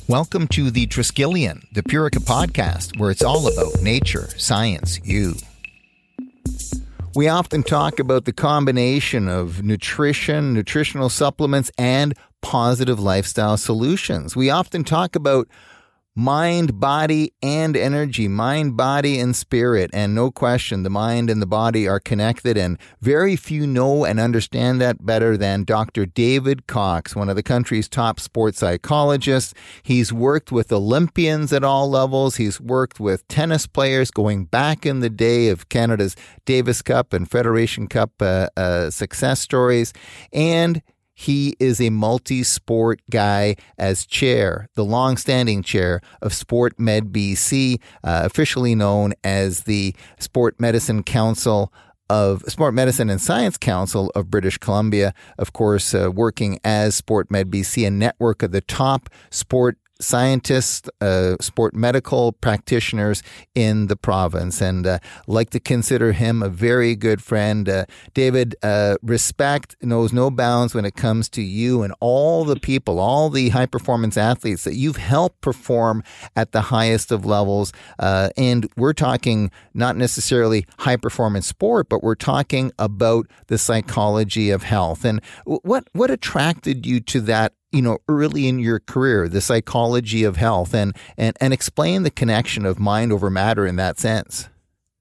Welcome to the Triskelion, the Purica podcast, where it's all about nature, science, you. We often talk about the combination of nutrition, nutritional supplements, and positive lifestyle solutions. We often talk about mind, body, and energy, mind, body, and spirit. And no question, the mind and the body are connected, and very few know and understand that better than Dr. David Cox, one of the country's top sports psychologists. He's worked with Olympians at all levels. He's worked with tennis players going back in the day of Canada's Davis Cup and Federation Cup success stories. And he is a multi-sport guy as chair, the long-standing chair of Sport Med BC, officially known as the Sport Medicine and Science Council of British Columbia. Of course, working as Sport Med BC, a network of the top sport scientists, sport medical practitioners in the province, and like to consider him a very good friend. David, respect knows no bounds when it comes to you and all the people, all the high-performance athletes that you've helped perform at the highest of levels. And we're talking not necessarily high-performance sport, but we're talking about the psychology of health. And what attracted you to that, early in your career, the psychology of health, and explain the connection of mind over matter in that sense?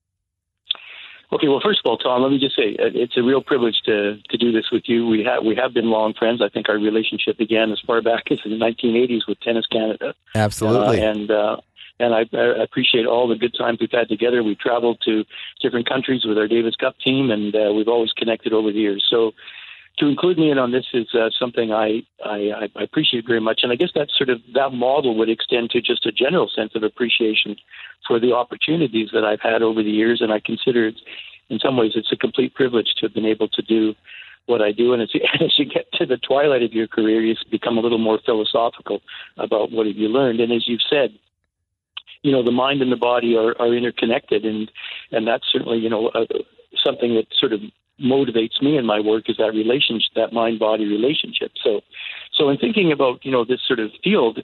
Okay, well, first of all, Tom, let me just say it's a real privilege to do this with you. We have been long friends. I think our relationship began as far back as in the 1980s with Tennis Canada. Absolutely. And I appreciate all the good times we've had together. We've traveled to different countries with our Davis Cup team, and we've always connected over the years. So to include me in on this is something I appreciate very much. And I guess that model would extend to just a general sense of appreciation for the opportunities that I've had over the years. And I consider in some ways it's a complete privilege to have been able to do what I do. And as you get to the twilight of your career, you become a little more philosophical about what have you learned. And as you've said, the mind and the body are interconnected. And that's certainly, something that sort of motivates me in my work, is that relationship, that mind-body relationship. So in thinking about, this sort of field,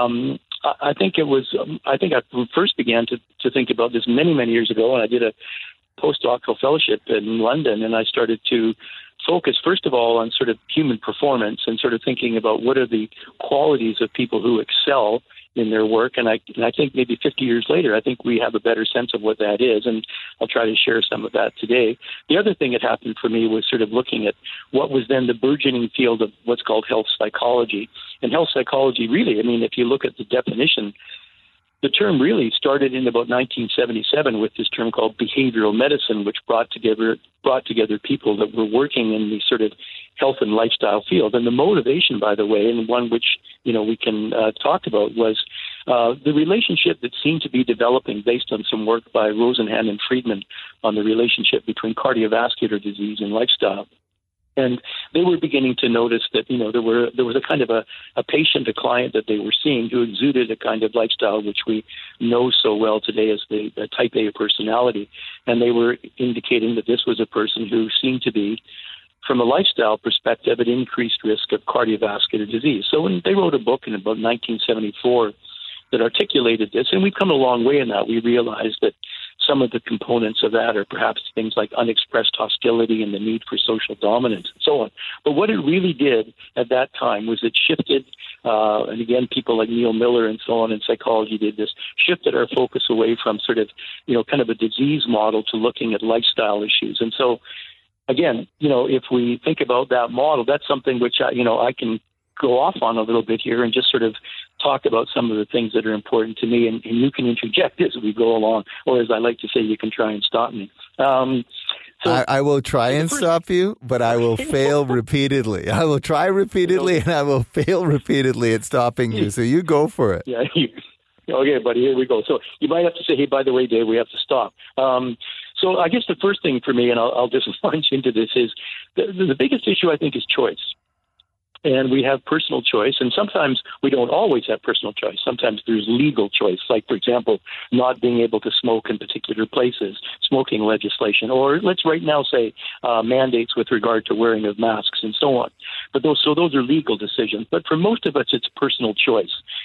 I think I first began to think about this many, many years ago, and I did a postdoctoral fellowship in London, and I started to focus, first of all, on sort of human performance and sort of thinking about what are the qualities of people who excel in their work. And I think maybe 50 years later, I think we have a better sense of what that is. And I'll try to share some of that today. The other thing that happened for me was sort of looking at what was then the burgeoning field of what's called health psychology. And health psychology, really, if you look at the definition, the term really started in about 1977 with this term called behavioral medicine, which brought together people that were working in the sort of health and lifestyle field. And the motivation, by the way, and one which we can talk about, was the relationship that seemed to be developing based on some work by Rosenhan and Friedman on the relationship between cardiovascular disease and lifestyle. And they were beginning to notice that, there was a kind of a patient, a client that they were seeing who exuded a kind of lifestyle which we know so well today as the type A personality. And they were indicating that this was a person who seemed to be, from a lifestyle perspective, at increased risk of cardiovascular disease. So when they wrote a book in about 1974 that articulated this, and we've come a long way in that, we realized that some of the components of that are perhaps things like unexpressed hostility and the need for social dominance and so on. But what it really did at that time was it shifted, and again, people like Neil Miller and so on in psychology did this, shifted our focus away from sort of, kind of a disease model to looking at lifestyle issues. And so, again, if we think about that model, that's something which I can go off on a little bit here and just sort of talk about some of the things that are important to me, and you can interject as we go along, or as I like to say, you can try and stop me. I will try and stop you, but I will fail repeatedly. I will try repeatedly, and I will fail repeatedly at stopping you. So you go for it. Yeah. Okay, buddy, here we go. So you might have to say, hey, by the way, Dave, we have to stop. So I guess the first thing for me, and I'll just launch into this, is the biggest issue, I think, is choice. And we have personal choice, and sometimes we don't always have personal choice. Sometimes there's legal choice, like, for example, not being able to smoke in particular places, smoking legislation, or let's right now say mandates with regard to wearing of masks and so on. But those are legal decisions. But for most of us, it's personal choice.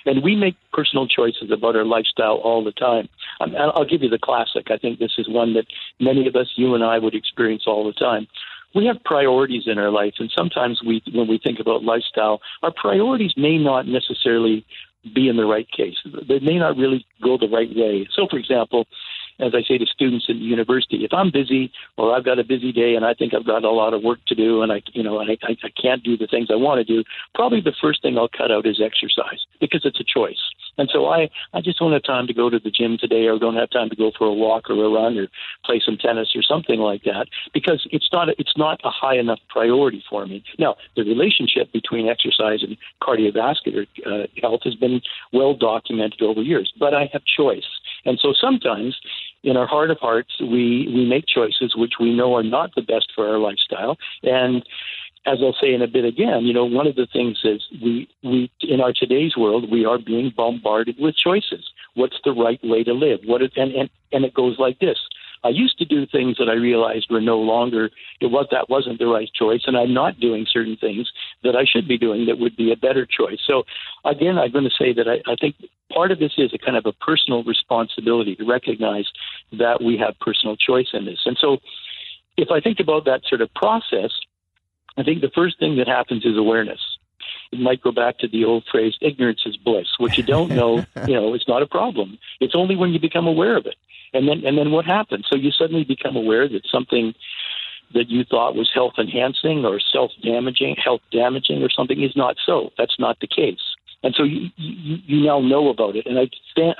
And we make personal choices about our lifestyle all the time. I'll give you the classic. I think this is one that many of us, you and I, would experience all the time. We have priorities in our life, and sometimes when we think about lifestyle, our priorities may not necessarily be in the right case. They may not really go the right way. So, for example, as I say to students at university, if I'm busy or I've got a busy day and I think I've got a lot of work to do and I can't do the things I want to do, probably the first thing I'll cut out is exercise because it's a choice. And so I just don't have time to go to the gym today or don't have time to go for a walk or a run or play some tennis or something like that because it's not a high enough priority for me. Now, the relationship between exercise and cardiovascular health has been well documented over years, but I have choice. And so sometimes in our heart of hearts, we make choices which we know are not the best for our lifestyle. And as I'll say in a bit again, one of the things is we in our today's world, we are being bombarded with choices. What's the right way to live? And it goes like this. I used to do things that I realized were no longer, that wasn't the right choice, and I'm not doing certain things that I should be doing that would be a better choice. So, again, I'm going to say that I think part of this is a kind of a personal responsibility to recognize that we have personal choice in this. And so if I think about that sort of process, I think the first thing that happens is awareness. It might go back to the old phrase, ignorance is bliss. What you don't know, it's not a problem. It's only when you become aware of it. And then what happens? So you suddenly become aware that something that you thought was health enhancing or health damaging or something is not so. That's not the case. And so you now know about it. And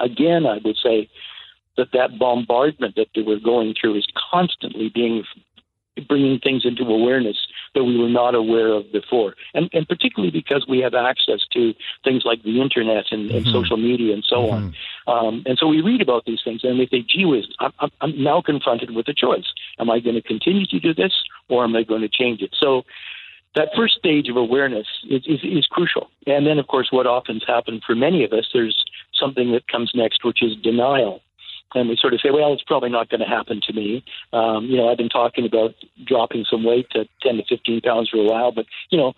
I would say that bombardment that we're going through is constantly bringing things into awareness that we were not aware of before. And particularly because we have access to things like the internet and social media and so on. And so we read about these things and we think, gee whiz, I'm now confronted with a choice. Am I going to continue to do this or am I going to change it? So that first stage of awareness is crucial. And then, of course, what often happens for many of us, there's something that comes next, which is denial. And we sort of say, well, it's probably not going to happen to me. I've been talking about dropping some weight to 10 to 15 pounds for a while, but,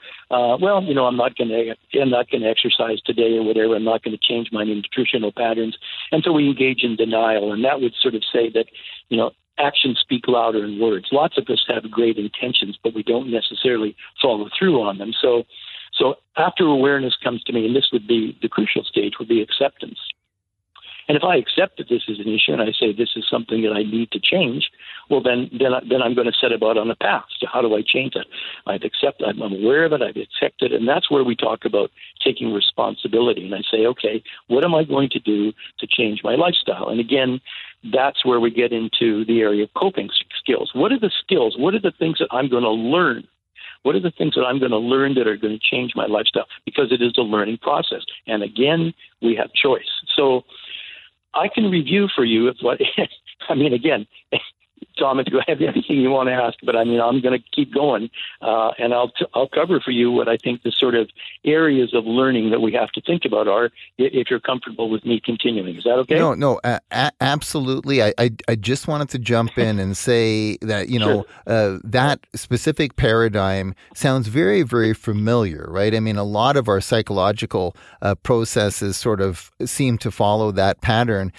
I'm not going to exercise today or whatever. I'm not going to change my nutritional patterns. And so we engage in denial. And that would sort of say that, actions speak louder than words. Lots of us have great intentions, but we don't necessarily follow through on them. So after awareness comes to me, and this would be the crucial stage, would be acceptance. And if I accept that this is an issue and I say this is something that I need to change, well, then I'm going to set about on a path. So how do I change that? I'm aware of it, I've accepted it, and that's where we talk about taking responsibility. And I say, okay, what am I going to do to change my lifestyle? And again, that's where we get into the area of coping skills. What are the skills? What are the things that I'm going to learn? What are the things that I'm going to learn that are going to change my lifestyle? Because it is a learning process. And again, we have choice. So I can review for you again, Tom, if you have anything you want to ask, but I'm going to keep going, and I'll cover for you what I think the sort of areas of learning that we have to think about are, if you're comfortable with me continuing. Is that okay? No, absolutely. I just wanted to jump in and say that, Sure. That specific paradigm sounds very, very familiar, right? I mean, a lot of our psychological processes sort of seem to follow that pattern.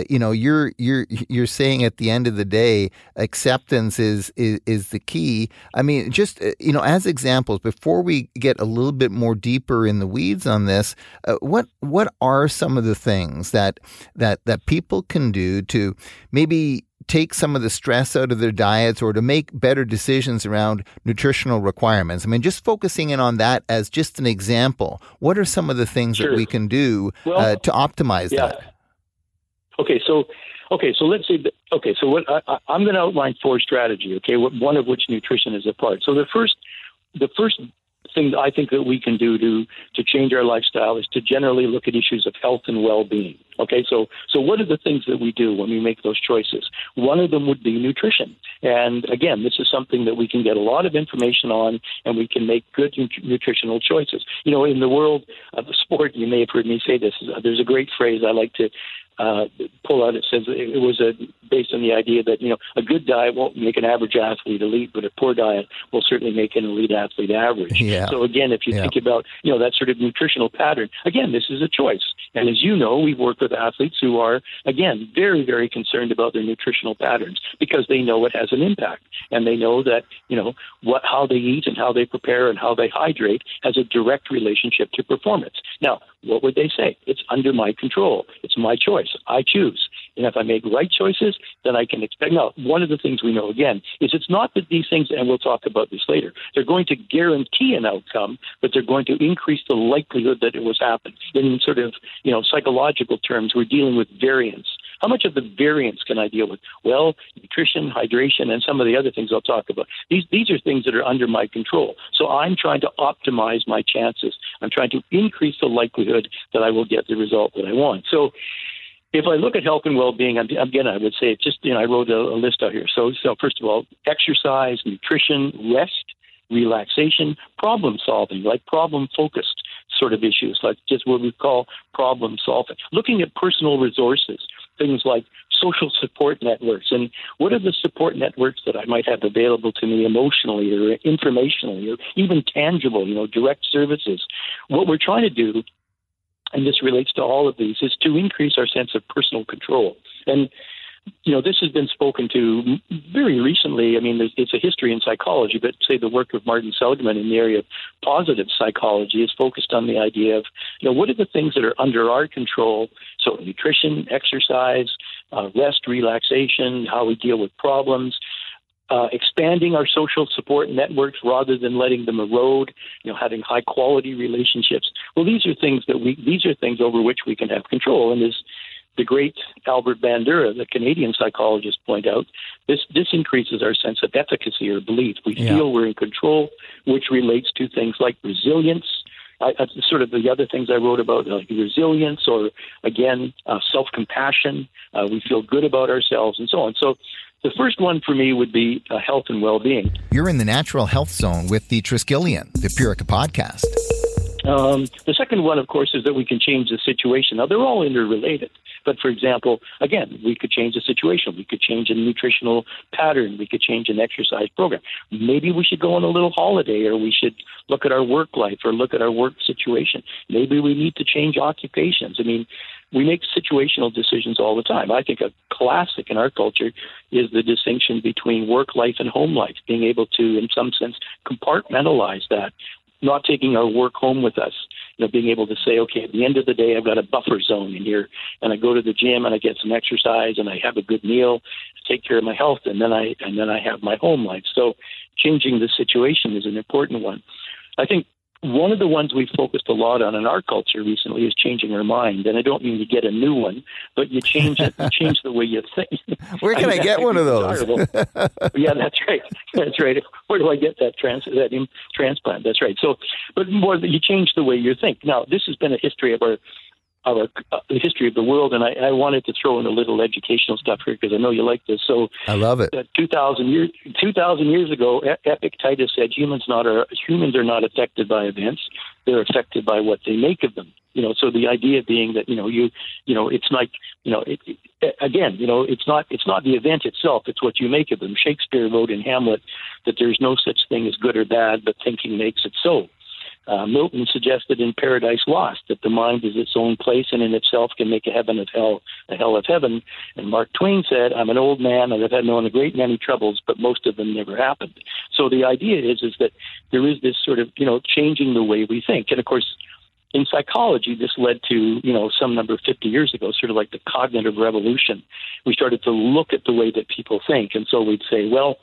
You're saying at the end of the day, acceptance is the key. I mean, just, as examples, before we get a little bit more deeper in the weeds on this, what are some of the things that people can do to maybe take some of the stress out of their diets or to make better decisions around nutritional requirements? I mean, just focusing in on that as just an example, what are some of the things that we can do to optimize that? Okay, so let's say so what I'm going to outline 4 strategies. Okay, one of which nutrition is a part. So the first thing I think that we can do to change our lifestyle is to generally look at issues of health and well-being. Okay, so what are the things that we do when we make those choices? One of them would be nutrition. And again, this is something that we can get a lot of information on, and we can make good nutritional choices. You know, in the world of the sport, you may have heard me say this, there's a great phrase I like to pull out. It says it was based on the idea that, you know, a good diet won't make an average athlete elite, but a poor diet will certainly make an elite athlete average. Yeah. So again, if you think about, you know, that sort of nutritional pattern, again, this is a choice. And as you know, we've worked with athletes who are, again, very, very concerned about their nutritional patterns because they know it has an impact. And they know that, you know, how they eat and how they prepare and how they hydrate has a direct relationship to performance. Now, what would they say? It's under my control. It's my choice. I choose. And if I make right choices, then I can expect. Now, one of the things we know, again, is it's not that these things, and we'll talk about this later, they're going to guarantee an outcome, but they're going to increase the likelihood that it will happen. In sort of, you know, psychological terms, we're dealing with variance. How much of the variance can I deal with? Well, nutrition, hydration, and some of the other things I'll talk about. These are things that are under my control. So I'm trying to optimize my chances. I'm trying to increase the likelihood that I will get the result that I want. So if I look at health and well-being, again, I would say just, you know, I wrote a list out here. So first of all, exercise, nutrition, rest, relaxation, problem solving, like problem-focused sort of issues, like just what we call problem solving. Looking at personal resources, things like social support networks, and what are the support networks that I might have available to me emotionally or informationally or even tangible, you know, direct services. What we're trying to do, and this relates to all of these, is to increase our sense of personal control. And, you know, this has been spoken to very recently. I mean, it's a history in psychology, but say the work of Martin Seligman in the area of positive psychology is focused on the idea of, you know, what are the things that are under our control? So nutrition, exercise, rest, relaxation, how we deal with problems, expanding our social support networks rather than letting them erode, you know, having high quality relationships. Well, these are things over which we can have control. And as the great Albert Bandura, the Canadian psychologist, point out, this increases our sense of efficacy or belief. We feel we're in control, which relates to things like resilience. Sort of the other things I wrote about, like resilience or, again, self-compassion. We feel good about ourselves and so on. So the first one for me would be health and well-being. You're in the Natural Health Zone with the Triskelion, the Purica podcast. The second one, of course, is that we can change the situation. Now, they're all interrelated. But, for example, again, we could change the situation. We could change a nutritional pattern. We could change an exercise program. Maybe we should go on a little holiday, or we should look at our work life or look at our work situation. Maybe we need to change occupations. I mean, we make situational decisions all the time. I think a classic in our culture is the distinction between work life and home life, being able to, in some sense, compartmentalize that, not taking our work home with us. You know, being able to say, okay, at the end of the day, I've got a buffer zone in here, and I go to the gym and I get some exercise and I have a good meal to take care of my health, and then I have my home life. So changing the situation is an important one. I think one of the ones we've focused a lot on in our culture recently is changing our mind. And I don't mean you get a new one, but you change it. You change the way you think. Where can I get one of those? Yeah, that's right. That's right. Where do I get that transplant? That's right. So, but more that you change the way you think. Now, this has been a history of the history of the world, and I wanted to throw in a little educational stuff here because I know you like this. So I love it. 2,000 years ago, Epictetus said humans are not affected by events; they're affected by what they make of them. You know, so the idea being that it's like it's not the event itself; it's what you make of them. Shakespeare wrote in Hamlet that there's no such thing as good or bad, but thinking makes it so. Milton suggested in Paradise Lost that the mind is its own place and in itself can make a heaven of hell, a hell of heaven. And Mark Twain said, I'm an old man and I've had known a great many troubles, but most of them never happened. So the idea is that there is this sort of, changing the way we think. And of course, in psychology, this led to, some number 50 years ago, sort of like the cognitive revolution. We started to look at the way that people think. And so we'd say, well,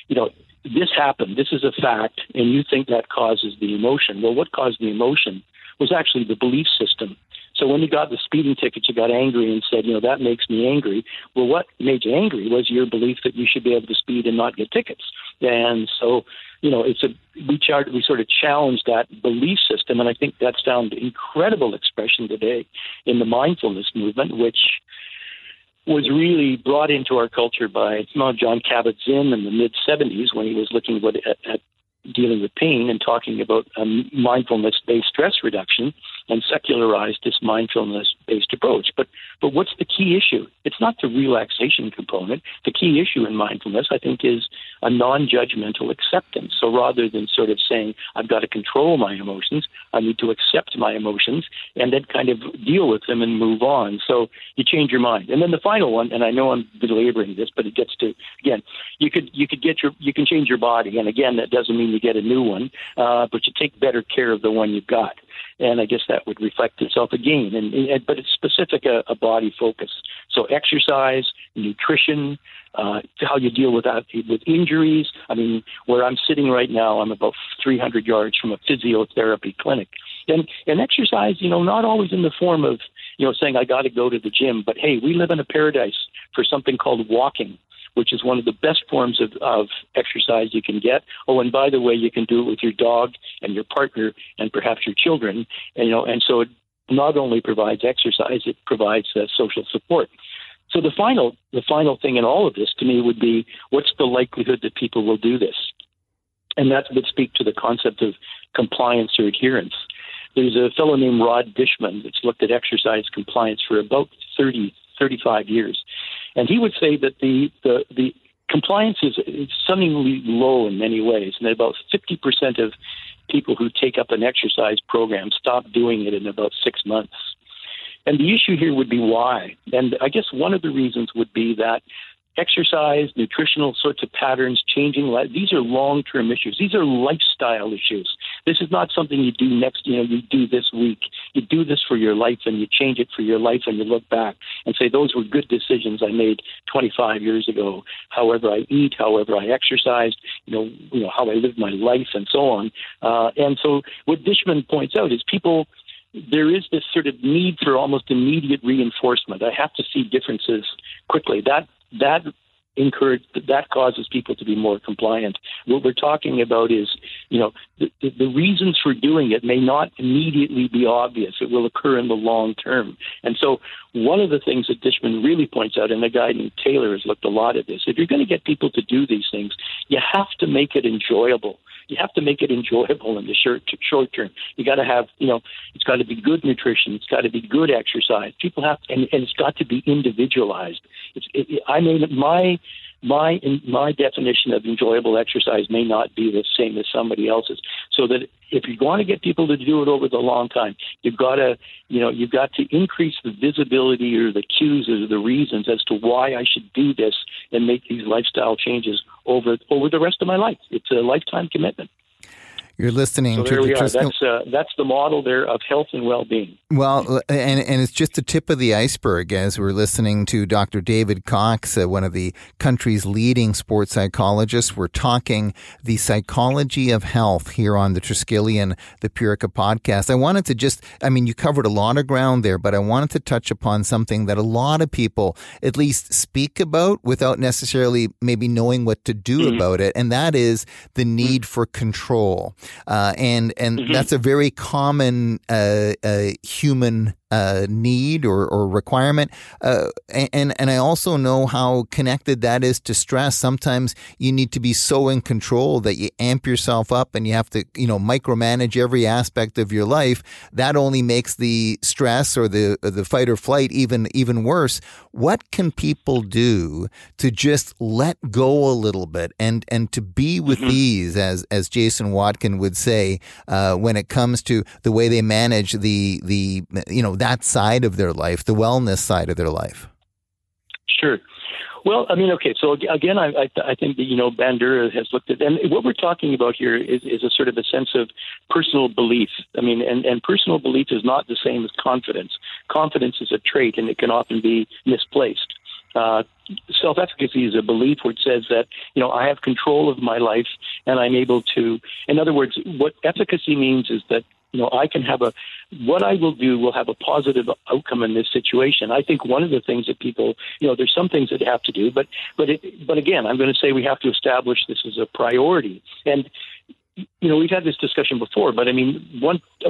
this happened, this is a fact, and you think that causes the emotion. Well, what caused the emotion was actually the belief system. So when you got the speeding ticket, you got angry and said, that makes me angry. Well, what made you angry was your belief that you should be able to speed and not get tickets. And so, we sort of challenged that belief system, and I think that's found incredible expression today in the mindfulness movement, which was really brought into our culture by John Kabat-Zinn in the mid-'70s when he was looking at dealing with pain and talking about mindfulness-based stress reduction, and secularized this mindfulness-based approach. But what's the key issue? It's not the relaxation component. The key issue in mindfulness, I think, is a non-judgmental acceptance. So rather than sort of saying, I've got to control my emotions, I need to accept my emotions and then kind of deal with them and move on. So you change your mind. And then the final one, and I know I'm belaboring this, but it gets to, again, you can change your body. And again, that doesn't mean you get a new one, but you take better care of the one you've got. And I guess that would reflect itself again. But it's specific, a body focus. So exercise, nutrition, how you deal with injuries. I mean, where I'm sitting right now, I'm about 300 yards from a physiotherapy clinic. And exercise, not always in the form of, saying I got to go to the gym. But, hey, we live in a paradise for something called walking, which is one of the best forms of exercise you can get. Oh, and by the way, you can do it with your dog and your partner and perhaps your children. And so it not only provides exercise, it provides social support. So the final thing in all of this to me would be, what's the likelihood that people will do this? And that would speak to the concept of compliance or adherence. There's a fellow named Rod Dishman that's looked at exercise compliance for about 35 years. And he would say that the compliance is stunningly low in many ways, and that about 50% of people who take up an exercise program stop doing it in about 6 months. And the issue here would be why. And I guess one of the reasons would be that exercise, nutritional sorts of patterns, changing life, these are long-term issues. These are lifestyle issues. This is not something you do you do this week. You do this for your life, and you change it for your life, and you look back and say, those were good decisions I made 25 years ago. However I eat, however I exercise, how I live my life, and so on. And so what Dishman points out is there is this sort of need for almost immediate reinforcement. I have to see differences quickly. That causes people to be more compliant. What we're talking about is, the reasons for doing it may not immediately be obvious. It will occur in the long term. And so one of the things that Dishman really points out, and a guy named Taylor has looked a lot at this, if you're going to get people to do these things, you have to make it enjoyable. You have to make it enjoyable in the short term. You got to have, it's got to be good nutrition. It's got to be good exercise. People have, and it's got to be individualized. My definition of enjoyable exercise may not be the same as somebody else's. So that if you want to get people to do it over the long time, you've got to increase the visibility or the cues or the reasons as to why I should do this and make these lifestyle changes over the rest of my life. It's a lifetime commitment. You're listening so to there we are. Triskel. That's the model there of health and well-being. Well, and it's just the tip of the iceberg as we're listening to Dr. David Cox, one of the country's leading sports psychologists. We're talking the psychology of health here on the Triskelion, the Purica podcast. I wanted to you covered a lot of ground there, but I wanted to touch upon something that a lot of people at least speak about without necessarily maybe knowing what to do about it, and that is the need for control. And that's a very common human need or requirement. And I also know how connected that is to stress. Sometimes you need to be so in control that you amp yourself up and you have to, micromanage every aspect of your life. That only makes the stress or the fight or flight even worse. What can people do to just let go a little bit and to be with ease, as Jason Watkin would say, when it comes to the way they manage the that side of their life, the wellness side of their life? Sure. Well, okay. So again, I think that, Bandura has looked at, and what we're talking about here is a sort of a sense of personal belief. And personal belief is not the same as confidence. Confidence is a trait, and it can often be misplaced. Self-efficacy is a belief which says that, I have control of my life and I'm able to, in other words, what efficacy means is that I can have what I will do will have a positive outcome in this situation. I think one of the things that people, there's some things that have to do, but again, I'm going to say we have to establish this as a priority. And, we've had this discussion before, but I mean,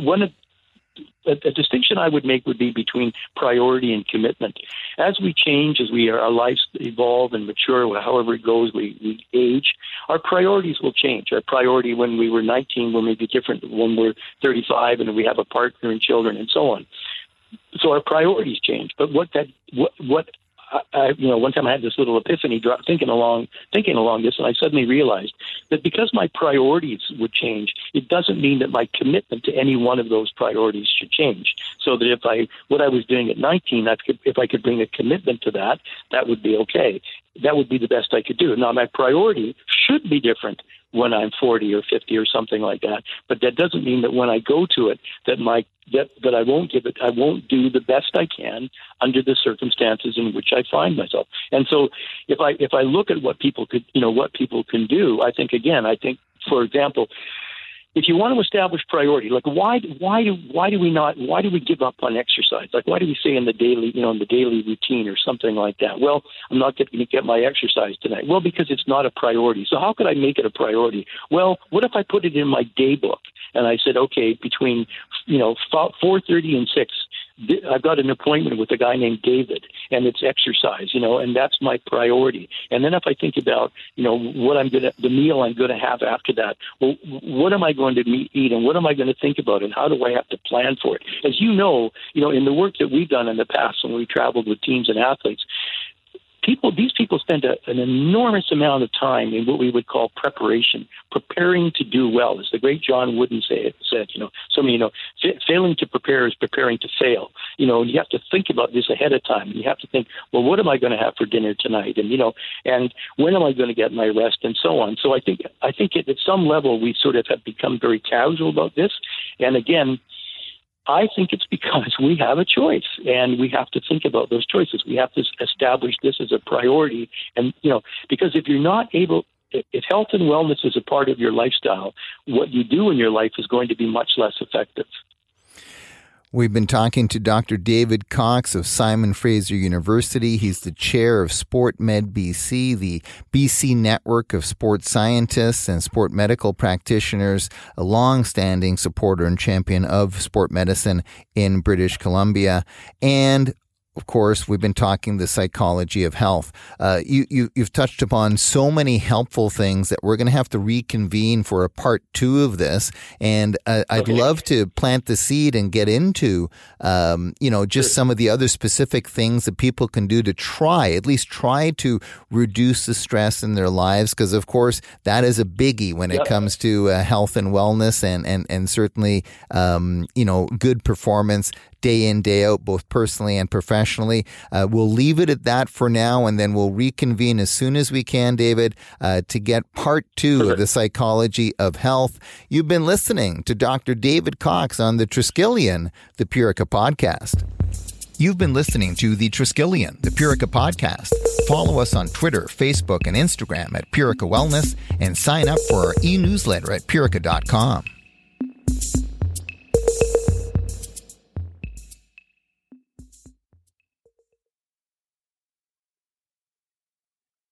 a distinction I would make would be between priority and commitment. As we change, as our lives evolve and mature, however it goes, we age, our priorities will change. Our priority when we were 19 will maybe different when we're 35 and we have a partner and children and so on. So our priorities change. But one time I had this little epiphany thinking along this, and I suddenly realized that because my priorities would change, it doesn't mean that my commitment to any one of those priorities should change. So that what I was doing at 19, if I could bring a commitment to that, that would be okay. That would be the best I could do. Now, my priority should be different when I'm 40 or 50 or something like that. But that doesn't mean that when I go to it, that I won't do the best I can under the circumstances in which I find myself. And so if I look at what people can do, I think, for example, if you want to establish priority, like why do we give up on exercise? Like why do we say in the daily routine or something like that? Well, I'm not going to get my exercise tonight. Well, because it's not a priority. So how could I make it a priority? Well, what if I put it in my day book and I said, okay, between 4:30 and 6, I've got an appointment with a guy named David, and it's exercise, and that's my priority. And then if I think about, the meal I'm going to have after that, well, what am I going to eat, and what am I going to think about, and how do I have to plan for it? As in the work that we've done in the past when we traveled with teams and athletes, these people spend an enormous amount of time in what we would call preparation, preparing to do well. As the great John Wooden said, failing to prepare is preparing to fail. And you have to think about this ahead of time. You have to think, well, what am I going to have for dinner tonight? And, and when am I going to get my rest and so on. So I think at some level we sort of have become very casual about this. And again, I think it's because we have a choice, and we have to think about those choices. We have to establish this as a priority. And, because if you're not able, if health and wellness is a part of your lifestyle, what you do in your life is going to be much less effective. We've been talking to Dr. David Cox of Simon Fraser University. He's the chair of SportMed BC, the BC network of sports scientists and sport medical practitioners, a long-standing supporter and champion of sport medicine in British Columbia. And of course, we've been talking the psychology of health. You've touched upon so many helpful things that we're going to have to reconvene for a part 2 of this. And I'd love to plant the seed and get into, just some of the other specific things that people can do to at least try to reduce the stress in their lives. Because, of course, that is a biggie when it comes to health and wellness and certainly, good performance day in, day out, both personally and professionally. We'll leave it at that for now, and then we'll reconvene as soon as we can, David, to get part 2 of the psychology of health. You've been listening to Dr. David Cox on the Triskelion, the Purica Podcast. You've been listening to the Triskelion, the Purica Podcast. Follow us on Twitter, Facebook, and Instagram at Purica Wellness, and sign up for our e-newsletter at purica.com.